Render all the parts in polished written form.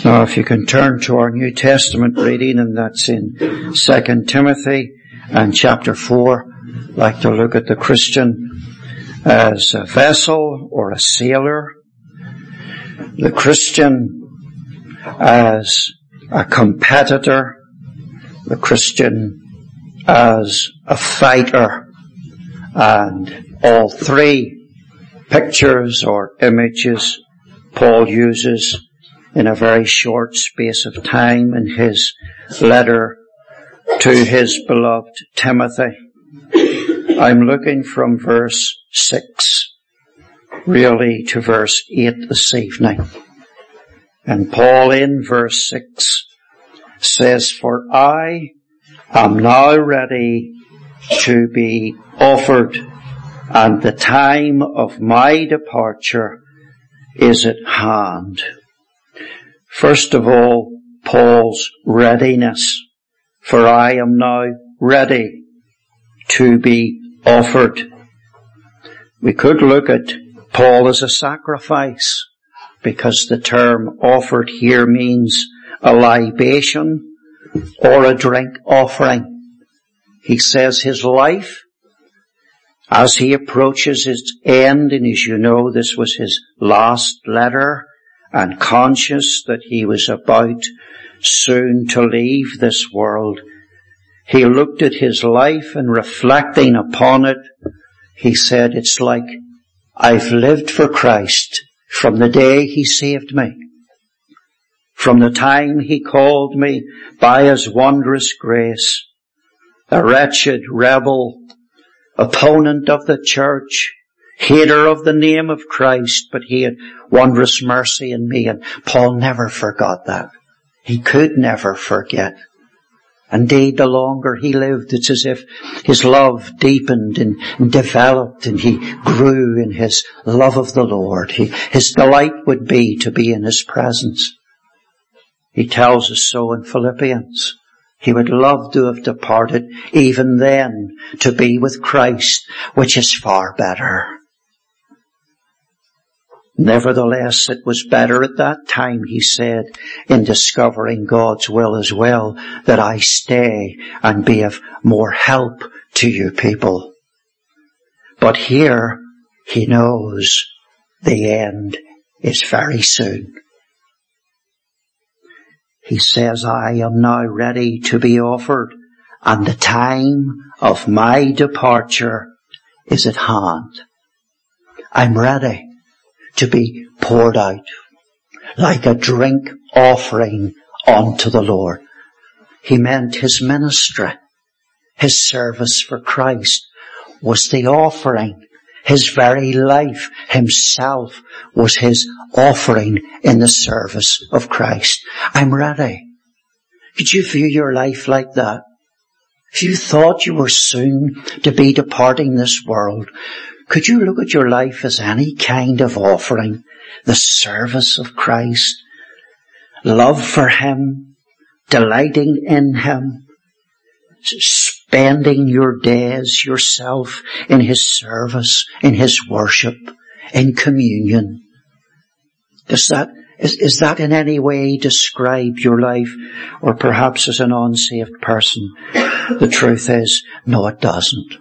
Now, if you can turn to our New Testament reading, and that's in 2 Timothy and chapter 4, I'd like to look at the Christian as a vessel or a sailor, the Christian as a competitor, the Christian as a fighter, and all three pictures or images Paul uses in a very short space of time in his letter to his beloved Timothy. I'm looking from verse 6 really to verse 8 this evening. And Paul in verse 6 says, "For I am now ready to be offered, and the time of my departure is at hand." First of all, Paul's readiness. For I am now ready to be offered. We could look at Paul as a sacrifice, because the term offered here means a libation or a drink offering. He says his life, as he approaches its end, and as you know, this was his last letter, and conscious that he was about soon to leave this world, he looked at his life and reflecting upon it, he said, it's like I've lived for Christ from the day he saved me, from the time he called me by his wondrous grace, a wretched rebel, opponent of the church, hater of the name of Christ, but he had wondrous mercy in me. And Paul never forgot that. He could never forget. Indeed, the longer he lived, it's as if his love deepened and developed, and he grew in his love of the Lord. His delight would be to be in his presence. He tells us so in Philippians. He would love to have departed even then to be with Christ, which is far better. Nevertheless, it was better at that time, he said, in discovering God's will as well, that I stay and be of more help to you people. But here, he knows the end is very soon. He says, I am now ready to be offered, and the time of my departure is at hand. I'm ready to be poured out like a drink offering unto the Lord. He meant his ministry, his service for Christ was the offering. His very life, himself, was his offering in the service of Christ. I'm ready. Could you view your life like that? If you thought you were soon to be departing this world, could you look at your life as any kind of offering? The service of Christ, love for him, delighting in him, spending your days yourself in his service, in his worship, in communion. Is that in any way describe your life, or perhaps as an unsaved person? The truth is, no, it doesn't.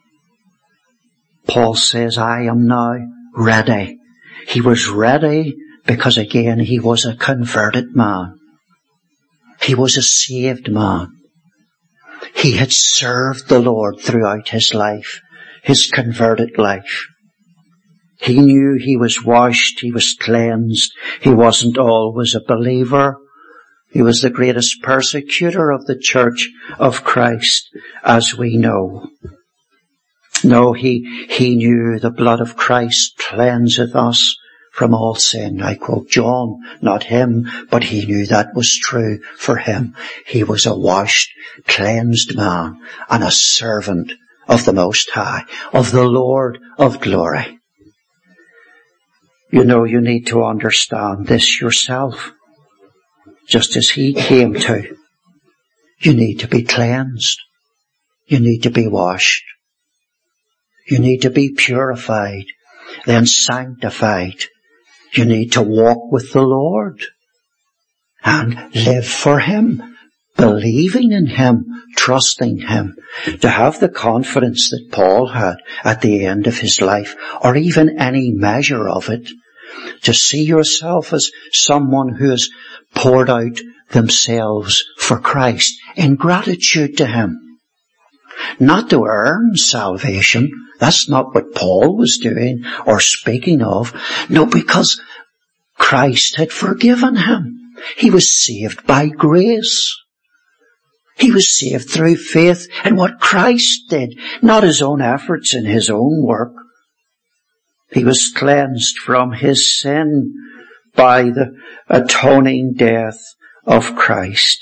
Paul says, I am now ready. He was ready because, again, he was a converted man. He was a saved man. He had served the Lord throughout his life, his converted life. He knew he was washed, he was cleansed. He wasn't always a believer. He was the greatest persecutor of the church of Christ, as we know. No, he knew the blood of Christ cleanseth us from all sin. I quote John, not him, but he knew that was true for him. He was a washed, cleansed man and a servant of the Most High, of the Lord of glory. You know, you need to understand this yourself, just as he came to. You need to be cleansed. You need to be washed. You need to be purified, then sanctified. You need to walk with the Lord. and live for Him, believing in Him, trusting Him, to have the confidence that Paul had at the end of his life, or even any measure of it, to see yourself as someone who has poured out themselves for Christ in gratitude to Him. Not to earn salvation. That's not what Paul was doing or speaking of. No, because Christ had forgiven him. He was saved by grace. He was saved through faith in what Christ did, not his own efforts and his own work. He was cleansed from his sin by the atoning death of Christ.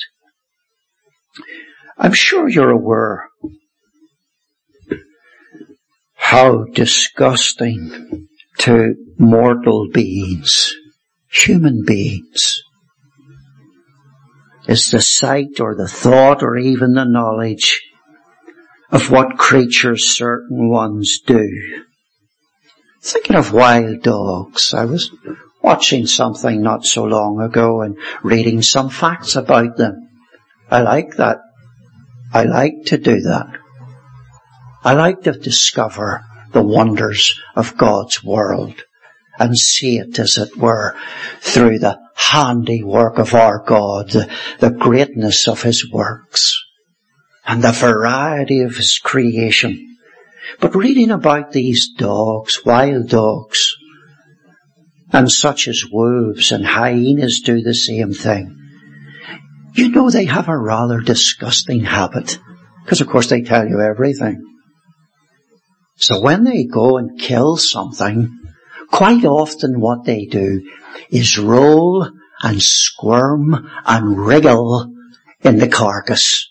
I'm sure you're aware how disgusting to mortal beings, human beings, is the sight or the thought or even the knowledge of what creatures certain ones do. Thinking of wild dogs, I was watching something not so long ago and reading some facts about them. I like that. I like to do that. I like to discover the wonders of God's world and see it, as it were, through the handiwork of our God, the greatness of His works and the variety of His creation. But reading about these dogs, wild dogs, and such as wolves and hyenas do the same thing, you know they have a rather disgusting habit, because of course they tell you everything. So when they go and kill something, quite often what they do is roll and squirm and wriggle in the carcass.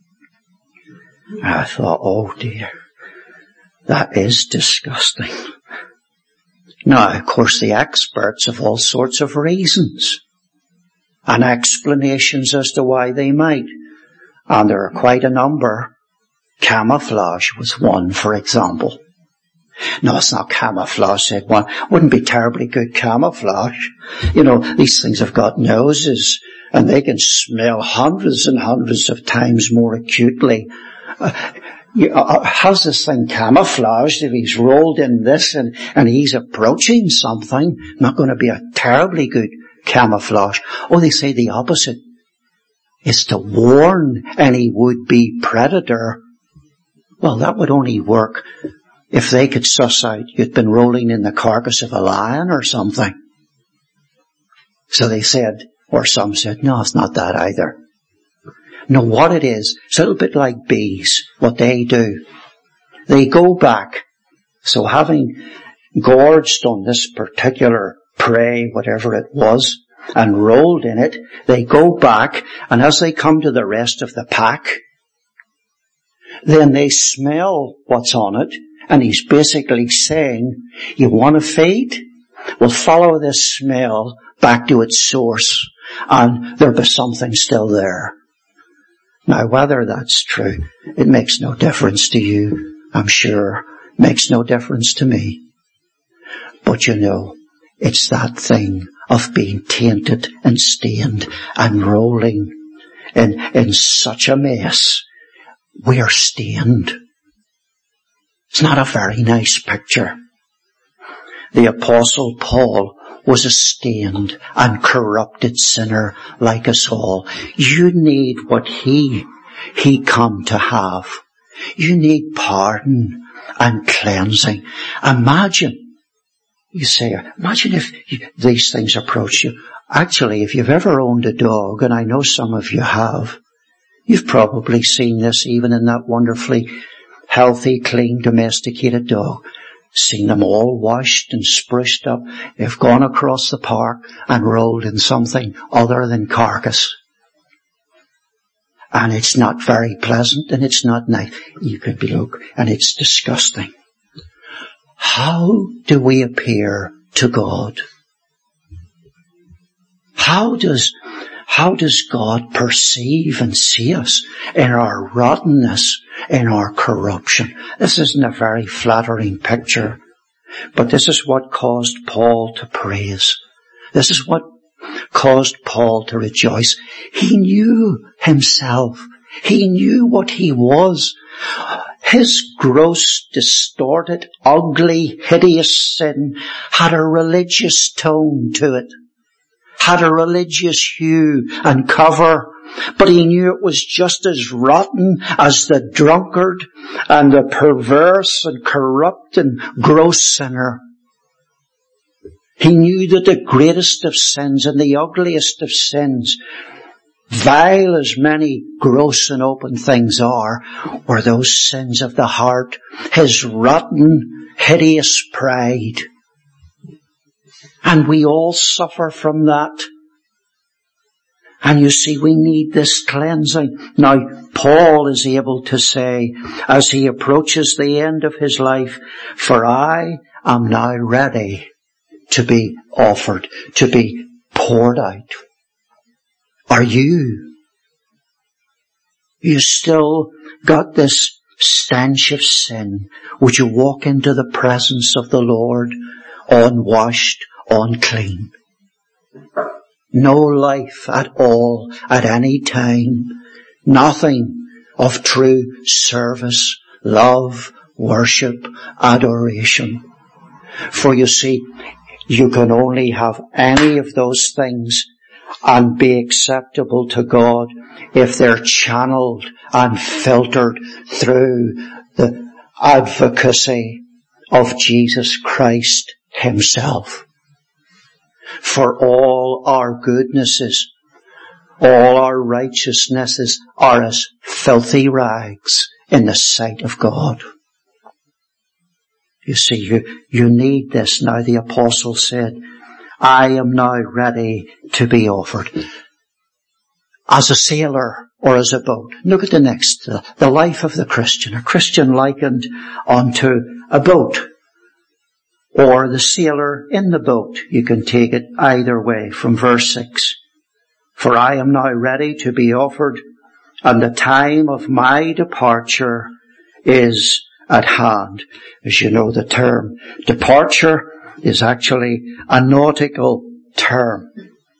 I thought, oh dear, that is disgusting. Now, of course, the experts have all sorts of reasons and explanations as to why they might. And there are quite a number. Camouflage was one, for example. No, it's not camouflage, said one. Wouldn't be terribly good camouflage. You know, these things have got noses, and they can smell hundreds and hundreds of times more acutely. How's this thing camouflaged if he's rolled in this and he's approaching something? Not going to be a terribly good camouflage. Oh, they say the opposite. It's to warn any would-be predator. Well, that would only work if they could suss out you'd been rolling in the carcass of a lion or something. So they said, or some said, no, it's not that either. No, what it is, it's a little bit like bees, what they do. They go back. So having gorged on this particular prey, whatever it was, and rolled in it, they go back, and as they come to the rest of the pack, then they smell what's on it, and he's basically saying, you want to feed? Well, follow this smell back to its source, and there'll be something still there. Now, whether that's true, it makes no difference to you, I'm sure. It makes no difference to me. But you know, it's that thing of being tainted and stained and rolling in such a mess. We are stained. It's not a very nice picture. The Apostle Paul was a stained and corrupted sinner like us all. You need what he come to have. You need pardon and cleansing. Imagine, you say, imagine if these things approach you. Actually, if you've ever owned a dog, and I know some of you have, you've probably seen this even in that wonderfully healthy, clean, domesticated dog. Seen them all washed and spruced up. They've gone across the park and rolled in something other than carcass. And it's not very pleasant and it's not nice. You could be, look, and it's disgusting. How do we appear to God? How does God perceive and see us in our rottenness, in our corruption? This isn't a very flattering picture, but this is what caused Paul to praise. This is what caused Paul to rejoice. He knew himself. He knew what he was. His gross, distorted, ugly, hideous sin had a religious tone to it, had a religious hue and cover, but he knew it was just as rotten as the drunkard and the perverse and corrupt and gross sinner. He knew that the greatest of sins and the ugliest of sins, vile as many gross and open things are, were those sins of the heart, his rotten, hideous pride. And we all suffer from that. And you see, we need this cleansing. Now, Paul is able to say, as he approaches the end of his life, "For I am now ready to be offered, to be poured out." Are you? You still got this stench of sin? Would you walk into the presence of the Lord unwashed, unclean? No life at all, at any time. Nothing of true service, love, worship, adoration. For you see, you can only have any of those things and be acceptable to God if they're channeled and filtered through the advocacy of Jesus Christ himself. For all our goodnesses, all our righteousnesses are as filthy rags in the sight of God. You see, you need this now. The apostle said, "I am now ready to be offered." As a sailor or as a boat. Look at the next, the life of the Christian. A Christian likened unto a boat. Or the sailor in the boat. You can take it either way from verse 6. "For I am now ready to be offered, and the time of my departure is at hand." As you know, the term departure is actually a nautical term.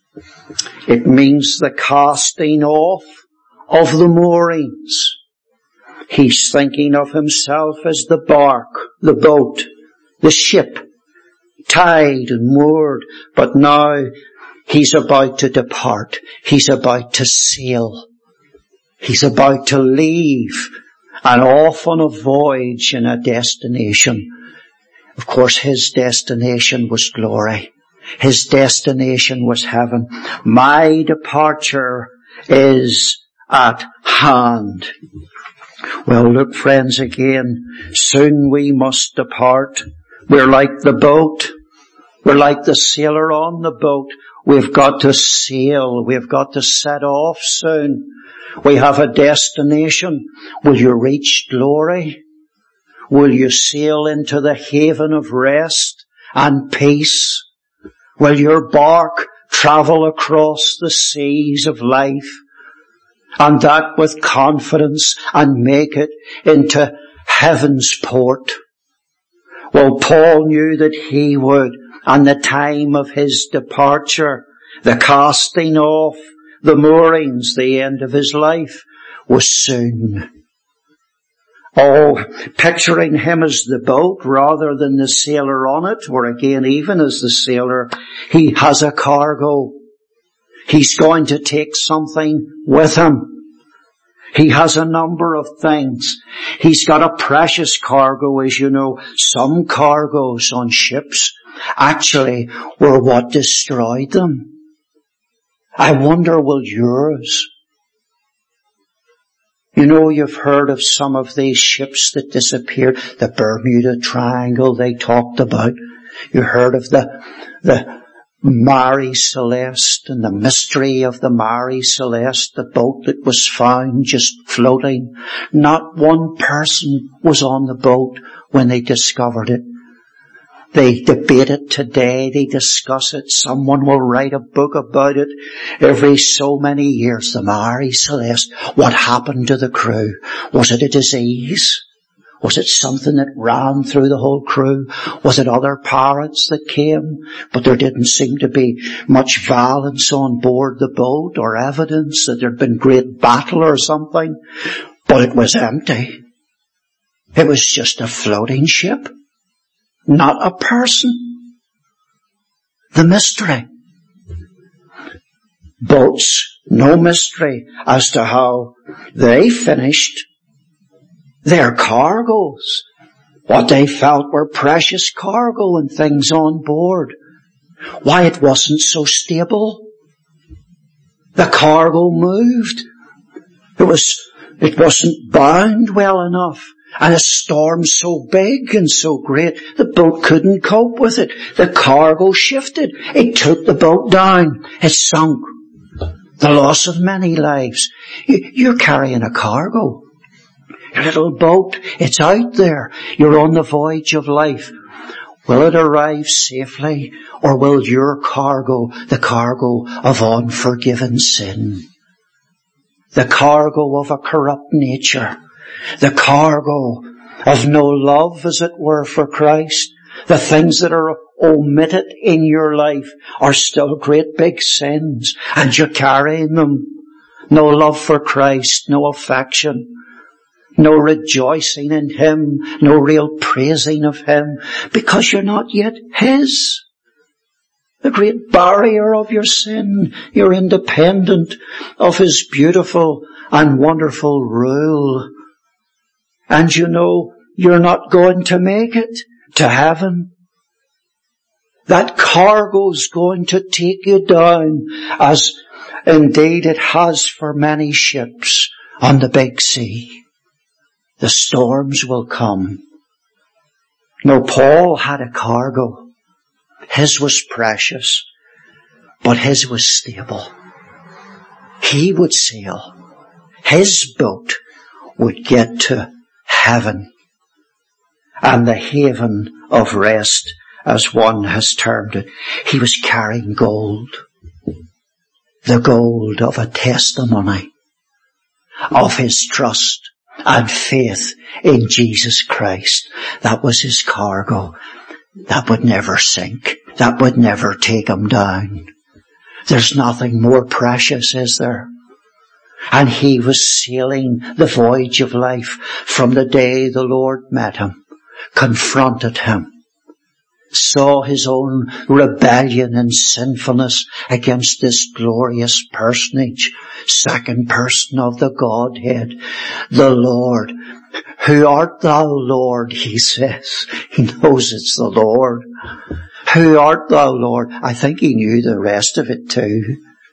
It means the casting off of the moorings. He's thinking of himself as the bark, the boat, the ship, tied and moored, but now he's about to depart. He's about to sail. He's about to leave and off on a voyage and a destination. Of course, his destination was glory. His destination was heaven. My departure is at hand. Well, look, friends, again, soon we must depart. We're like the boat. We're like the sailor on the boat. We've got to sail. We've got to set off soon. We have a destination. Will you reach glory? Will you sail into the haven of rest and peace? Will your bark travel across the seas of life, and that with confidence, and make it into heaven's port? Well, Paul knew that he would, and the time of his departure, the casting off, the moorings, the end of his life, was soon. Oh, picturing him as the boat rather than the sailor on it, or again, even as the sailor, he has a cargo. He's going to take something with him. He has a number of things. He's got a precious cargo, as you know. Some cargoes on ships actually were what destroyed them. I wonder, will yours? You know, you've heard of some of these ships that disappeared. The Bermuda Triangle they talked about. You heard of the Marie Celeste and the mystery of the Marie Celeste, the boat that was found just floating. Not one person was on the boat when they discovered it. They debate it today. They discuss it. Someone will write a book about it every so many years. The Marie Celeste. What happened to the crew? Was it a disease? Was it something that ran through the whole crew? Was it other pirates that came? But there didn't seem to be much violence on board the boat or evidence that there'd been great battle or something. But it was empty. It was just a floating ship, not a person. The mystery. Boats, no mystery as to how they finished their cargoes. What they felt were precious cargo and things on board. Why it wasn't so stable. The cargo moved. It wasn't bound well enough. And a storm so big and so great, the boat couldn't cope with it. The cargo shifted. It took the boat down. It sunk. The loss of many lives. You're carrying a cargo. Your little boat, it's out there. You're on the voyage of life. Will it arrive safely, or will your cargo, the cargo of unforgiven sin, the cargo of a corrupt nature, the cargo of no love, as it were, for Christ, the things that are omitted in your life are still great big sins, and you're carrying them. No love for Christ, no affection, no rejoicing in Him, no real praising of Him, because you're not yet His. The great barrier of your sin, you're independent of His beautiful and wonderful rule. And you know you're not going to make it to heaven. That cargo's going to take you down, as indeed it has for many ships on the big sea. The storms will come. No, Paul had a cargo. His was precious, but his was stable. He would sail. His boat would get to heaven, and the haven of rest, as one has termed it. He was carrying gold. The gold of a testimony of his trust and faith in Jesus Christ. That was his cargo. That would never sink. That would never take him down. There's nothing more precious, is there? And he was sailing the voyage of life from the day the Lord met him, confronted him, saw his own rebellion and sinfulness against this glorious personage, second person of the Godhead, the Lord. Who art thou, Lord? He says. He knows it's the Lord. Who art thou, Lord? I think he knew the rest of it too.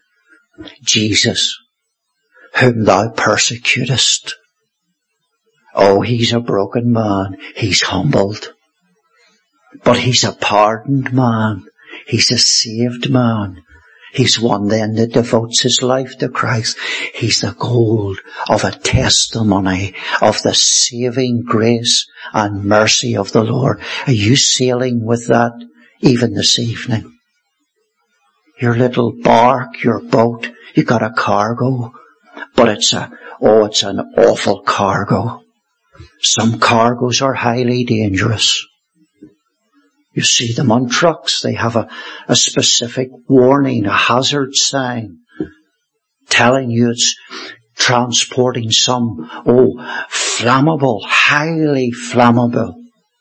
Jesus, whom thou persecutest. Oh, he's a broken man. He's humbled. But he's a pardoned man. He's a saved man. He's one then that devotes his life to Christ. He's the gold of a testimony of the saving grace and mercy of the Lord. Are you sailing with that even this evening? Your little bark, your boat, you got a cargo, but it's an awful cargo. Some cargoes are highly dangerous. You see them on trucks. They have a specific warning, a hazard sign, telling you it's transporting some, flammable, highly flammable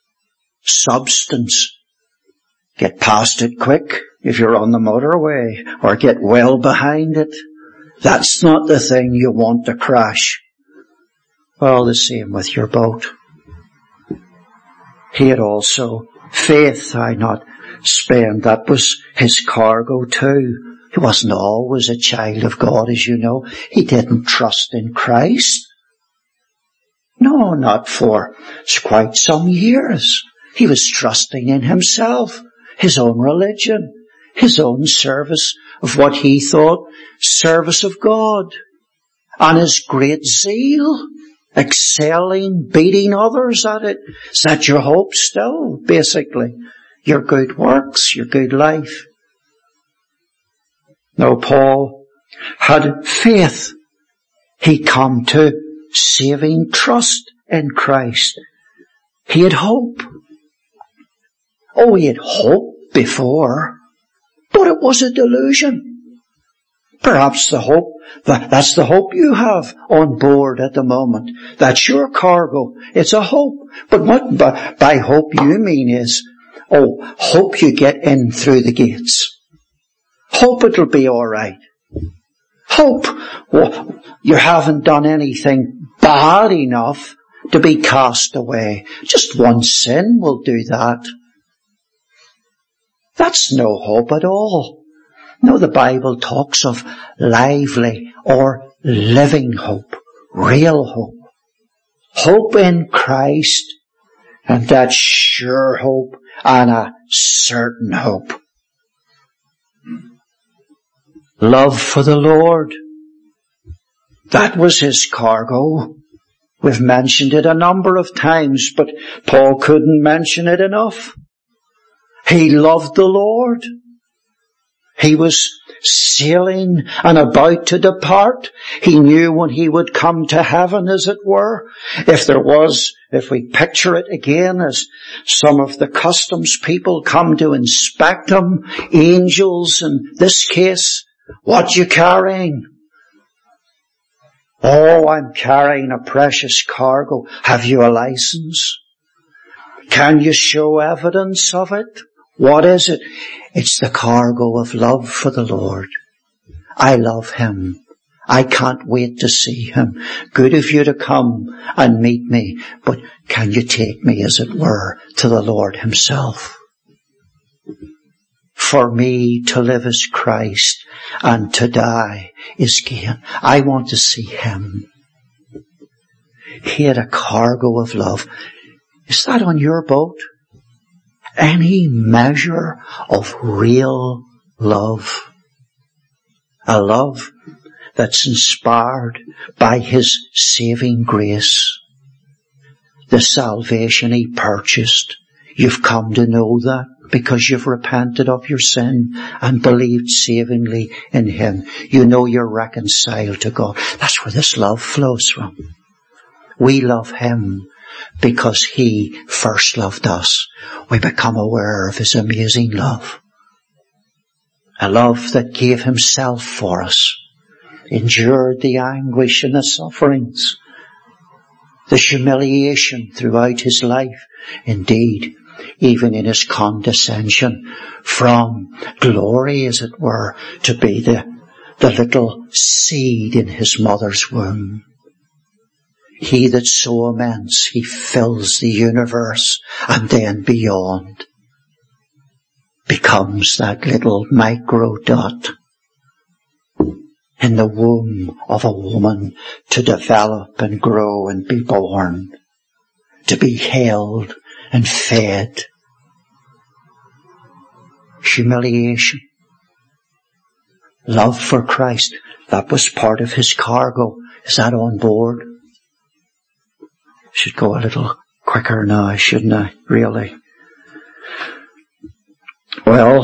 substance. Get past it quick if you're on the motorway, or get well behind it. That's not the thing you want to crash. Well, the same with your boat. He had also faith, I not spend. That was his cargo too. He wasn't always a child of God, as you know. He didn't trust in Christ. No, not for quite some years. He was trusting in himself, his own religion, his own service of what he thought service of God, and his great zeal, excelling, beating others at it. Is that your hope still, basically? Your good works, your good life? No, Paul had faith. He come to saving trust in Christ. He had hope. Oh, he had hope before, but it was a delusion. Perhaps that's the hope you have on board at the moment. That's your cargo. It's a hope. But what by hope you mean is, hope you get in through the gates. Hope it'll be all right. Hope you haven't done anything bad enough to be cast away. Just one sin will do that. That's no hope at all. No, the Bible talks of lively or living hope, real hope. Hope in Christ, and that's sure hope and a certain hope. Love for the Lord. That was his cargo. We've mentioned it a number of times, but Paul couldn't mention it enough. He loved the Lord. He was sailing and about to depart. He knew when he would come to heaven, as it were. If we picture it again as some of the customs people come to inspect him, angels in this case, what you carrying? Oh, I'm carrying a precious cargo. Have you a license? Can you show evidence of it? What is it? It's the cargo of love for the Lord. I love him. I can't wait to see him. Good of you to come and meet me, but can you take me, as it were, to the Lord himself? For me to live is Christ, and to die is gain. I want to see him. He had a cargo of love. Is that on your boat? Any measure of real love? A love that's inspired by his saving grace. The salvation he purchased. You've come to know that because you've repented of your sin and believed savingly in him. You know you're reconciled to God. That's where this love flows from. We love him because he first loved us. We become aware of his amazing love. A love that gave himself for us, endured the anguish and the sufferings, the humiliation throughout his life. Indeed, even in his condescension from glory, as it were, to be the little seed in his mother's womb. He that's so immense, he fills the universe and then beyond, becomes that little micro dot in the womb of a woman to develop and grow and be born, to be held and fed. Humiliation. Love for Christ. That was part of his cargo. Is that on board? Should go a little quicker now, shouldn't I? Really? Well,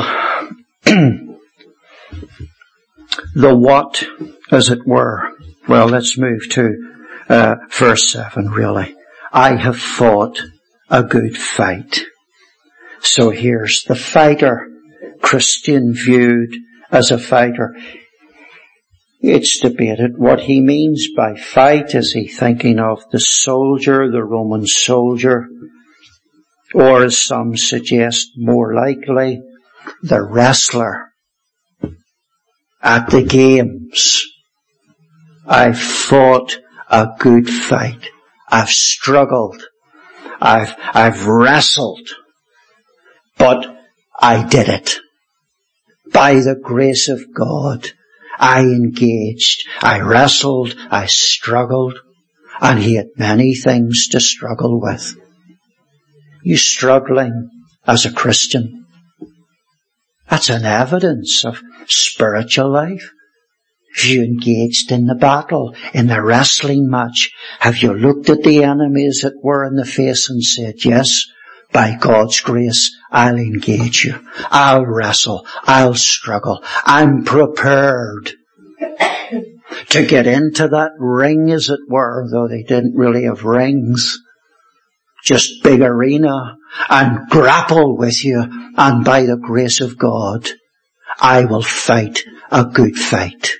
the what, as it were. Well, let's move to verse 7, really. I have fought a good fight. So here's the fighter, Christian viewed as a fighter. It's debated what he means by fight. Is he thinking of the soldier, the Roman soldier? Or, as some suggest, more likely, the wrestler at the games. I've fought a good fight. I've struggled. I've wrestled. But I did it. By the grace of God, I engaged. I wrestled. I struggled. And he had many things to struggle with. You struggling as a Christian? That's an evidence of spiritual life. Have you engaged in the battle, in the wrestling match? Have you looked at the enemy, as it were, in the face and said, yes, by God's grace, I'll engage you. I'll wrestle. I'll struggle. I'm prepared to get into that ring, as it were, though they didn't really have rings. just big arena and grapple with you, and by the grace of God, I will fight a good fight.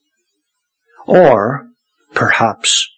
Or perhaps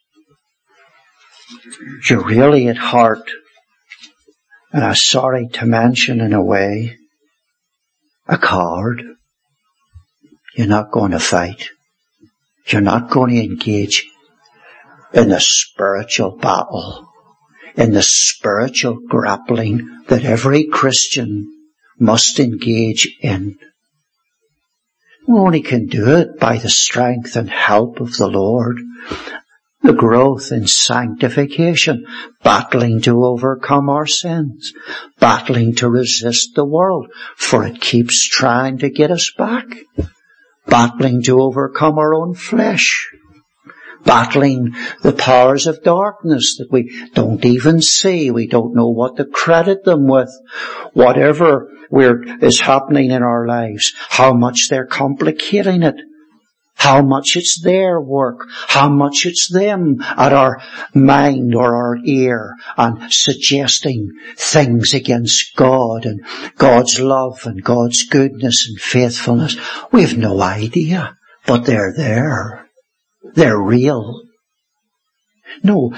you're really at heart, and I'm sorry to mention in a way, a coward. You're not going to fight. You're not going to engage in the spiritual battle, in the spiritual grappling that every Christian must engage in. We only can do it by the strength and help of the Lord. The growth in sanctification, battling to overcome our sins, battling to resist the world, for it keeps trying to get us back, battling to overcome our own flesh, battling the powers of darkness that we don't even see. We don't know what to credit them with. Whatever is happening in our lives, how much they're complicating it, how much it's their work, how much it's them at our mind or our ear and suggesting things against God and God's love and God's goodness and faithfulness. We have no idea, but they're there. They're real. No,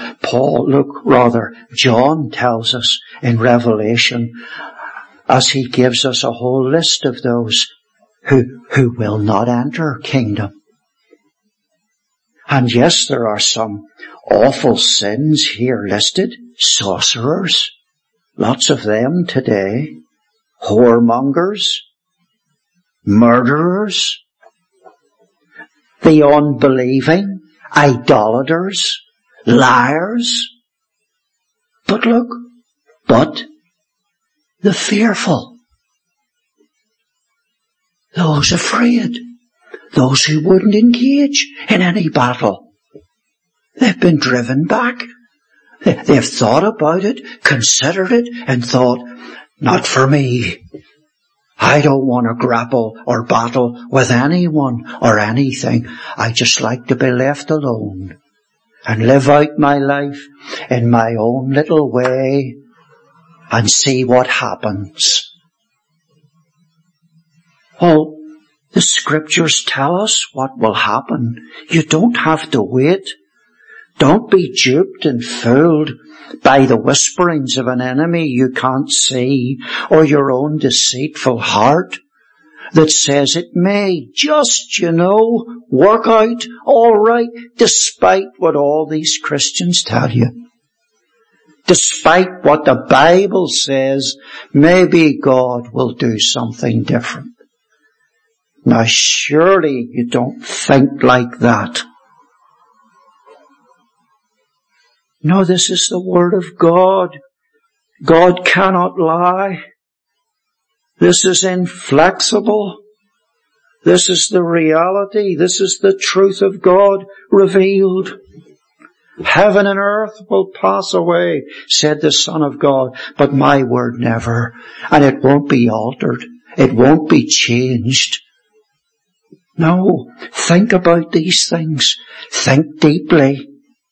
John tells us in Revelation, as he gives us a whole list of those who will not enter kingdom. And yes, there are some awful sins here listed. Sorcerers, lots of them today. Whoremongers, murderers, the unbelieving, idolaters, liars. But the fearful, those afraid, those who wouldn't engage in any battle. They've been driven back. They've thought about it, considered it, and thought, not for me. I don't want to grapple or battle with anyone or anything. I just like to be left alone and live out my life in my own little way and see what happens. Well, the scriptures tell us what will happen. You don't have to wait. Don't be duped and fooled by the whisperings of an enemy you can't see, or your own deceitful heart that says it may just, work out all right, despite what all these Christians tell you. Despite what the Bible says, maybe God will do something different. Now surely you don't think like that. No, this is the Word of God. God cannot lie. This is inflexible. This is the reality. This is the truth of God revealed. Heaven and earth will pass away, said the Son of God, but my word never. And it won't be altered. It won't be changed. No, think about these things. Think deeply.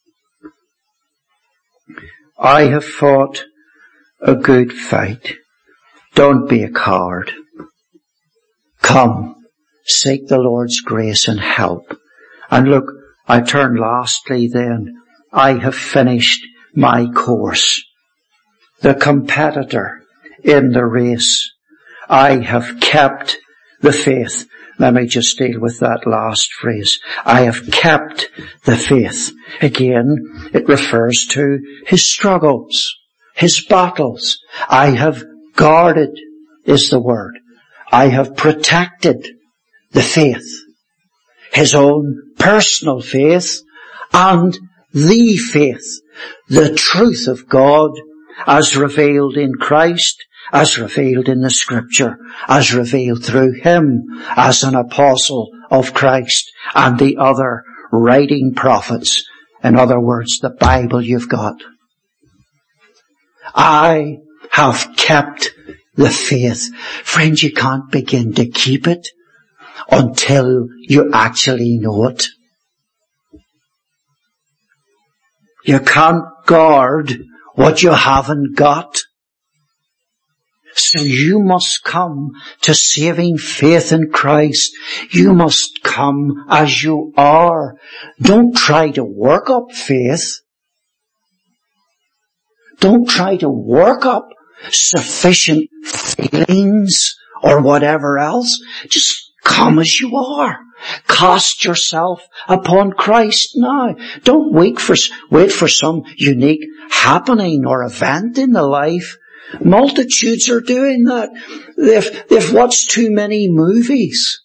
I have fought a good fight. Don't be a coward. Come, seek the Lord's grace and help. And look, I turn lastly then. I have finished my course. The competitor in the race. I have kept the faith. Let me just deal with that last phrase. I have kept the faith. Again, it refers to his struggles, his battles. I have guarded is the word. I have protected the faith. His own personal faith and the faith. The truth of God as revealed in Christ, as revealed in the Scripture, as revealed through him as an apostle of Christ and the other writing prophets. In other words, the Bible you've got. I have kept the faith. Friends, you can't begin to keep it until you actually know it. You can't guard what you haven't got. So you must come to saving faith in Christ. You must come as you are. Don't try to work up faith. Don't try to work up sufficient feelings or whatever else. Just come as you are. Cast yourself upon Christ now. Don't wait for some unique happening or event in the life. Multitudes are doing that. They've watched too many movies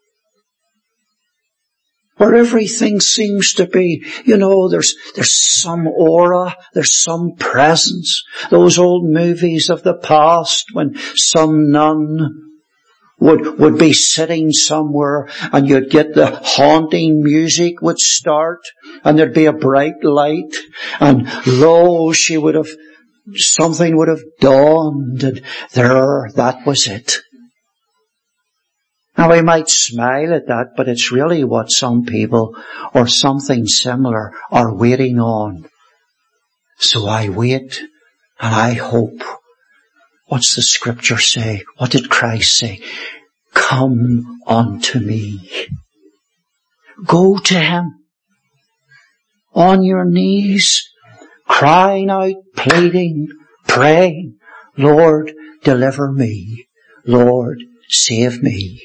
where everything seems to be, there's some aura, there's some presence. Those old movies of the past when some nun would be sitting somewhere and you'd get the haunting music would start and there'd be a bright light and lo, something would have dawned and there, that was it. Now we might smile at that, but it's really what some people or something similar are waiting on. So I wait and I hope. What's the scripture say? What did Christ say? Come unto me. Go to Him. On your knees, crying out, pleading, praying, Lord, deliver me. Lord, save me.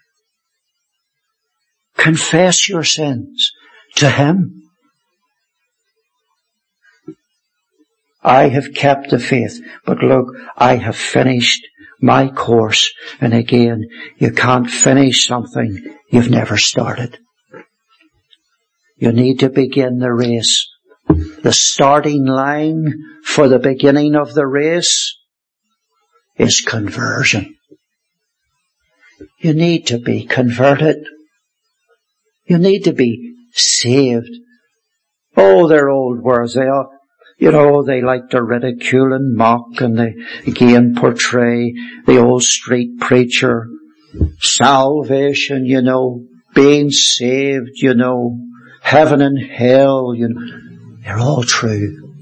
Confess your sins to Him. I have kept the faith, but look, I have finished my course. And again, you can't finish something you've never started. You need to begin the race. The starting line for the beginning of the race is conversion. You need to be converted. You need to be saved. Oh, they're old words. They are, they like to ridicule and mock and they again portray the old street preacher. Salvation, being saved, heaven and hell, they're all true.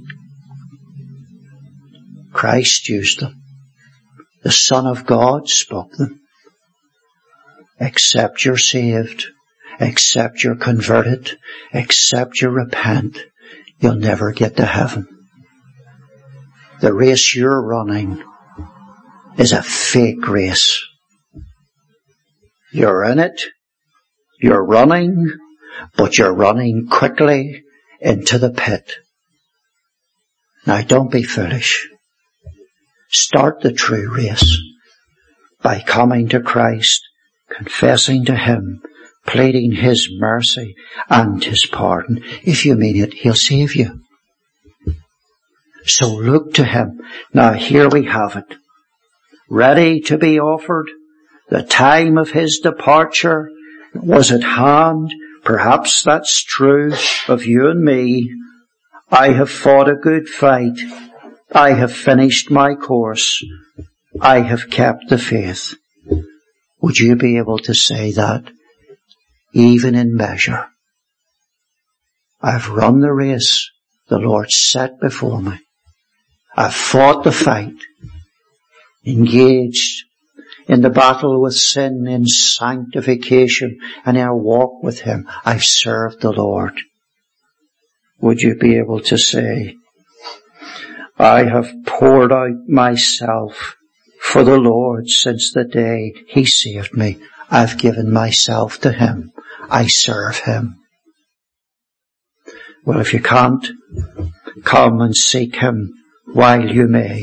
Christ used them. The Son of God spoke them. Except you're saved, except you're converted, except you repent, you'll never get to heaven. The race you're running is a fake race. You're in it, you're running, but you're running quickly into the pit. Now don't be foolish. Start the true race by coming to Christ, confessing to Him, pleading His mercy and His pardon. If you mean it, He'll save you. So look to Him. Now here we have it. Ready to be offered. The time of His departure was at hand. Perhaps that's true of you and me. I have fought a good fight. I have finished my course. I have kept the faith. Would you be able to say that? Even in measure. I've run the race the Lord set before me. I've fought the fight, engaged in the battle with sin, in sanctification, and in our walk with Him. I've served the Lord. Would you be able to say, I have poured out myself for the Lord since the day He saved me. I've given myself to Him. I serve Him. Well, if you can't, come and seek Him while you may.